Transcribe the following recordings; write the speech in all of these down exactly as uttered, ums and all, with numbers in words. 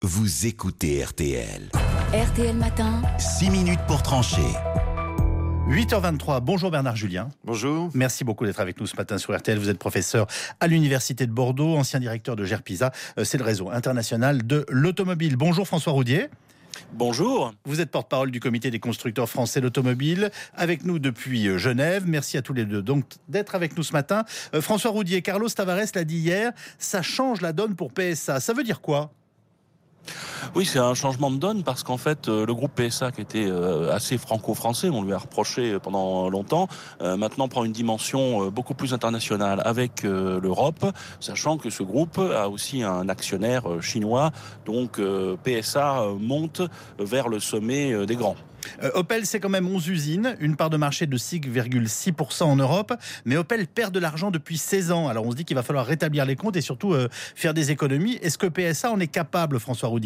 Vous écoutez R T L. R T L Matin. six minutes pour trancher. huit heures vingt-trois, bonjour Bernard Julien. Bonjour. Merci beaucoup d'être avec nous ce matin sur R T L. Vous êtes professeur à l'Université de Bordeaux, ancien directeur de GERPISA, c'est le réseau international de l'automobile. Bonjour François Roudier. Bonjour. Vous êtes porte-parole du comité des constructeurs français d'automobile, avec nous depuis Genève. Merci à tous les deux donc d'être avec nous ce matin. Euh, François Roudier, Carlos Tavares l'a dit hier, ça change la donne pour P S A. Ça veut dire quoi ? Oui, c'est un changement de donne parce qu'en fait, euh, le groupe P S A qui était euh, assez franco-français, on lui a reproché pendant longtemps, euh, maintenant prend une dimension euh, beaucoup plus internationale avec euh, l'Europe, sachant que ce groupe a aussi un actionnaire euh, chinois, donc euh, P S A euh, monte vers le sommet euh, des grands. Euh, Opel, c'est quand même onze usines, une part de marché de six virgule six pour cent en Europe, mais Opel perd de l'argent depuis seize ans. Alors on se dit qu'il va falloir rétablir les comptes et surtout euh, faire des économies. Est-ce que P S A en est capable, François Roudier ?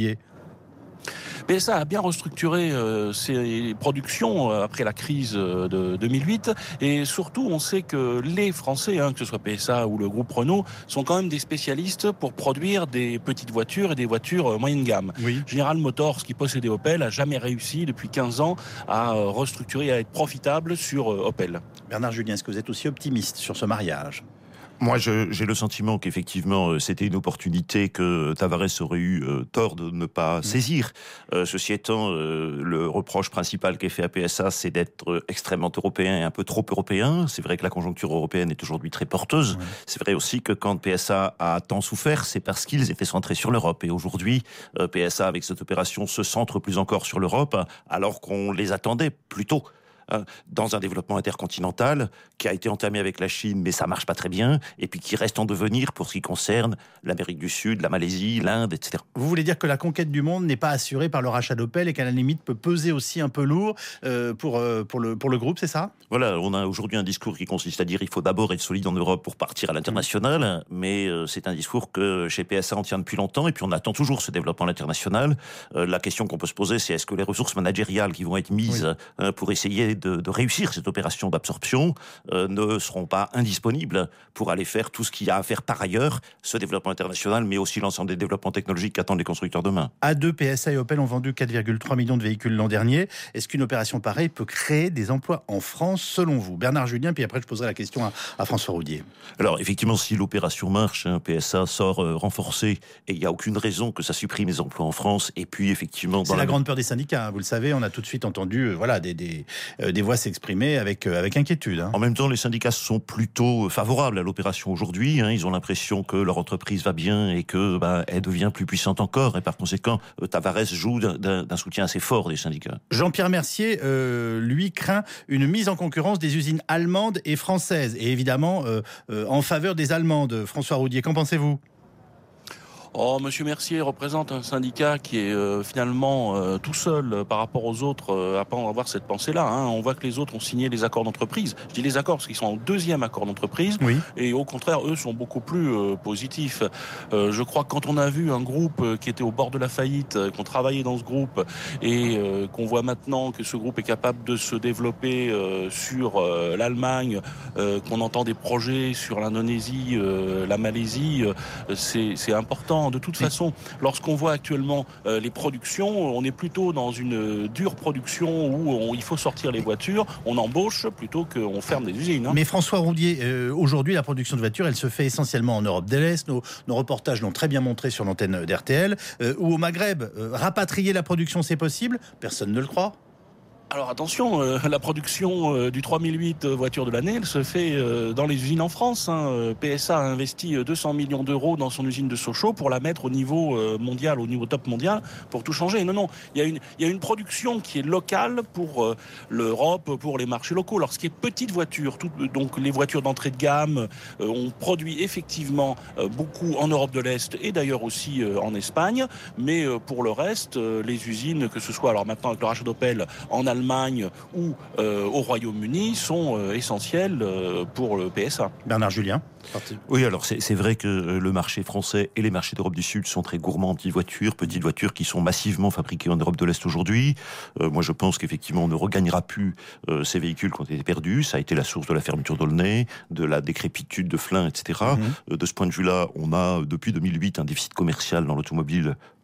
P S A a bien restructuré euh, ses productions euh, après la crise de deux mille huit et surtout on sait que les Français, hein, que ce soit P S A ou le groupe Renault, sont quand même des spécialistes pour produire des petites voitures et des voitures euh, moyenne gamme. Oui. General Motors, qui possédait Opel, a jamais réussi depuis quinze ans à euh, restructurer, à être profitable sur euh, Opel. Bernard Julien, est-ce que vous êtes aussi optimiste sur ce mariage ? Moi, je, j'ai le sentiment qu'effectivement, euh, c'était une opportunité que Tavares aurait eu euh, tort de ne pas mmh. saisir. Euh, ceci étant, euh, le reproche principal qu'est fait à P S A, c'est d'être extrêmement européen et un peu trop européen. C'est vrai que la conjoncture européenne est aujourd'hui très porteuse. Mmh. C'est vrai aussi que quand P S A a tant souffert, c'est parce qu'ils étaient centrés sur l'Europe. Et aujourd'hui, euh, P S A, avec cette opération, se centre plus encore sur l'Europe, alors qu'on les attendait plus tôt. Dans un développement intercontinental qui a été entamé avec la Chine, mais ça marche pas très bien, et puis qui reste en devenir pour ce qui concerne l'Amérique du Sud, la Malaisie, l'Inde, et cetera. Vous voulez dire que la conquête du monde n'est pas assurée par le rachat d'Opel et qu'à la limite peut peser aussi un peu lourd euh, pour, euh, pour, le, pour le groupe, c'est ça ? Voilà, on a aujourd'hui un discours qui consiste à dire il faut d'abord être solide en Europe pour partir à l'international, mmh. mais euh, c'est un discours que chez P S A on tient depuis longtemps, et puis on attend toujours ce développement à l'international. Euh, la question qu'on peut se poser, c'est est-ce que les ressources managériales qui vont être mises oui. euh, pour essayer De, de réussir cette opération d'absorption euh, ne seront pas indisponibles pour aller faire tout ce qu'il y a à faire par ailleurs, ce développement international, mais aussi l'ensemble des développements technologiques qu'attendent les constructeurs demain. A deux, P S A et Opel ont vendu quatre virgule trois millions de véhicules l'an dernier. Est-ce qu'une opération pareille peut créer des emplois en France, selon vous ? Bernard Julien, puis après je poserai la question à, à François Roudier. Alors effectivement, si l'opération marche, hein, P S A sort euh, renforcé, et il n'y a aucune raison que ça supprime les emplois en France, et puis effectivement... C'est dans la, la grande peur des syndicats, hein, vous le savez, on a tout de suite entendu euh, voilà, des, des, euh, des voix s'exprimer avec, euh, avec inquiétude. Hein. En même temps, les syndicats sont plutôt favorables à l'opération aujourd'hui. Hein. Ils ont l'impression que leur entreprise va bien et que bah, elle devient plus puissante encore. Et par conséquent, euh, Tavares joue d'un, d'un soutien assez fort des syndicats. Jean-Pierre Mercier, euh, lui, craint une mise en concurrence des usines allemandes et françaises. Et évidemment, euh, euh, en faveur des allemandes. François Roudier, qu'en pensez-vous ? Oh, Monsieur Mercier représente un syndicat qui est euh, finalement euh, tout seul euh, par rapport aux autres euh, à pas avoir cette pensée-là. Hein. On voit que les autres ont signé les accords d'entreprise. Je dis les accords parce qu'ils sont en deuxième accord d'entreprise. Oui. Et au contraire, eux sont beaucoup plus euh, positifs. Euh, je crois que quand on a vu un groupe euh, qui était au bord de la faillite, euh, qu'on travaillait dans ce groupe et euh, qu'on voit maintenant que ce groupe est capable de se développer euh, sur euh, l'Allemagne, euh, qu'on entend des projets sur l'Indonésie, euh, la Malaisie, euh, c'est, c'est important. De toute façon, lorsqu'on voit actuellement euh, les productions, on est plutôt dans une dure production où on, il faut sortir les voitures, on embauche plutôt qu'on ferme des usines. Hein. Mais François Roudier, euh, aujourd'hui, la production de voitures, elle se fait essentiellement en Europe de l'Est. Nos, nos reportages l'ont très bien montré sur l'antenne d'R T L. Euh, ou au Maghreb, euh, rapatrier la production, c'est possible ? Personne ne le croit. Alors attention, euh, la production euh, du trois mille huit euh, voitures de l'année, elle se fait euh, dans les usines en France. Hein. P S A a investi deux cents millions d'euros dans son usine de Sochaux pour la mettre au niveau euh, mondial, au niveau top mondial, pour tout changer. Non, non, il y a une, il y a une production qui est locale pour euh, l'Europe, pour les marchés locaux. Alors ce qui est petites voitures, tout, donc les voitures d'entrée de gamme, euh, on produit effectivement euh, beaucoup en Europe de l'Est et d'ailleurs aussi euh, en Espagne. Mais euh, pour le reste, euh, les usines, que ce soit alors maintenant avec le rachat d'Opel en Allemagne, Allemagne ou euh, au Royaume-Uni sont euh, essentiels euh, pour le P S A. Bernard Julien. Oui, alors c'est, c'est vrai que le marché français et les marchés d'Europe du Sud sont très gourmands en petites voitures, petites voitures qui sont massivement fabriquées en Europe de l'Est aujourd'hui. Euh, moi, je pense qu'effectivement, on ne regagnera plus euh, ces véhicules qui ont été perdus. Ça a été la source de la fermeture d'Aulnay, de la décrépitude de Flins, et cetera. Mm-hmm. Euh, de ce point de vue-là, on a depuis deux mille huit un déficit commercial dans l'automobile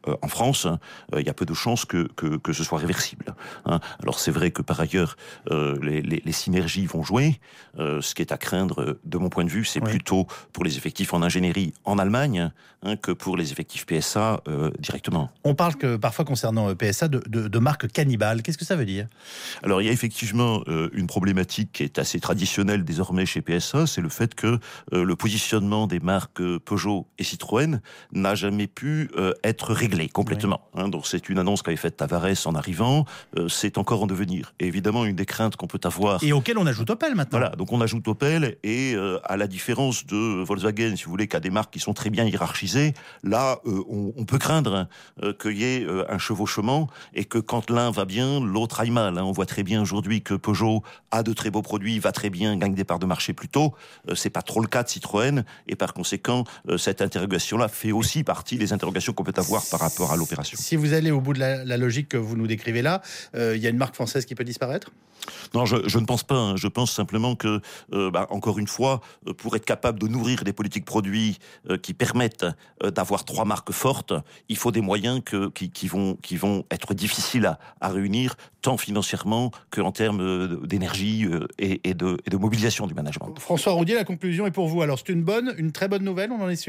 euh, en France, euh, il y a peu de chances que, que, que ce soit réversible. Hein. Alors c'est vrai que par ailleurs, euh, les, les, les synergies vont jouer. Euh, ce qui est à craindre, de mon point de vue, c'est oui. plutôt pour les effectifs en ingénierie en Allemagne hein, que pour les effectifs P S A euh, directement. On parle que parfois concernant P S A de, de, de marques cannibales. Qu'est-ce que ça veut dire ? Alors il y a effectivement euh, une problématique qui est assez traditionnelle désormais chez P S A, c'est le fait que euh, le positionnement des marques Peugeot et Citroën n'a jamais pu euh, être réglé complètement. Oui. Hein, donc c'est une annonce qu'avait faite Tavares en arrivant, euh, c'est encore en devenir. Et évidemment une des craintes qu'on peut avoir. Et auquel on ajoute Opel maintenant. Voilà, donc on ajoute Opel et euh, à la différence de Volkswagen, si vous voulez, qui a des marques qui sont très bien hiérarchisées, là euh, on, on peut craindre euh, qu'il y ait euh, un chevauchement et que quand l'un va bien, l'autre aille mal. Hein. On voit très bien aujourd'hui que Peugeot a de très beaux produits, va très bien, gagne des parts de marché plus tôt. Euh, c'est pas trop le cas de Citroën et par conséquent, euh, cette interrogation-là fait aussi partie des interrogations qu'on peut avoir par rapport à l'opération. Si vous allez au bout de la, la logique que vous nous décrivez là, il euh, y a une marque française qui peut disparaître ? Non, je, je ne pense pas. Hein. Je pense simplement que, euh, bah, encore une fois, euh, pour être capable de nourrir des politiques produits euh, qui permettent euh, d'avoir trois marques fortes, il faut des moyens que, qui, qui, vont, qui vont être difficiles à, à réunir, tant financièrement qu'en termes d'énergie euh, et, et, de, et de mobilisation du management. François Roudier, la conclusion est pour vous. Alors, c'est une bonne, une très bonne nouvelle, on en est sûr ?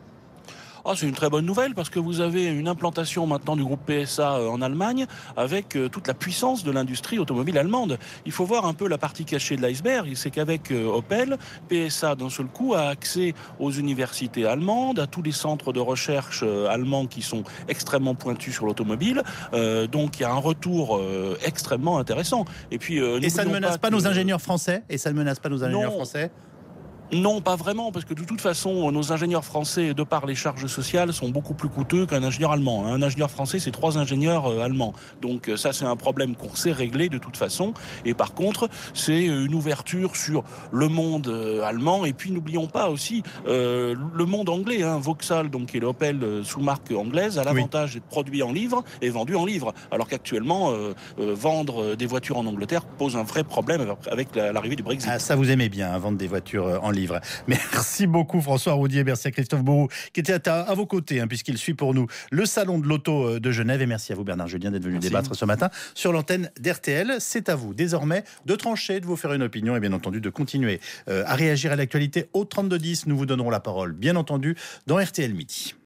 Ah, c'est une très bonne nouvelle parce que vous avez une implantation maintenant du groupe P S A en Allemagne avec toute la puissance de l'industrie automobile allemande. Il faut voir un peu la partie cachée de l'iceberg, c'est qu'avec Opel, P S A d'un seul coup a accès aux universités allemandes, à tous les centres de recherche allemands qui sont extrêmement pointus sur l'automobile. Euh, donc il y a un retour euh, extrêmement intéressant. Et puis euh, et ça ne menace pas, pas que... nos ingénieurs français Et ça ne menace pas nos ingénieurs non. français Non, pas vraiment, parce que de toute façon, nos ingénieurs français, de par les charges sociales, sont beaucoup plus coûteux qu'un ingénieur allemand. Un ingénieur français, c'est trois ingénieurs euh, allemands. Donc ça, c'est un problème qu'on sait régler de toute façon. Et par contre, c'est une ouverture sur le monde euh, allemand. Et puis, n'oublions pas aussi euh, le monde anglais. Hein. Vauxhall, donc, qui est l'Opel euh, sous marque anglaise, a l'avantage oui. d'être produit en livre et vendu en livre. Alors qu'actuellement, euh, euh, vendre des voitures en Angleterre pose un vrai problème avec la, l'arrivée du Brexit. Ah, ça, vous aimez bien, hein, vendre des voitures en livre. Merci beaucoup François Roudier, merci à Christophe Beauroux qui était à, à vos côtés hein, puisqu'il suit pour nous le salon de l'auto de Genève et merci à vous Bernard Julien d'être venu merci. débattre ce matin sur l'antenne d'R T L. C'est à vous désormais de trancher, de vous faire une opinion et bien entendu de continuer euh, à réagir à l'actualité au trente-deux dix. Nous vous donnerons la parole bien entendu dans R T L Midi.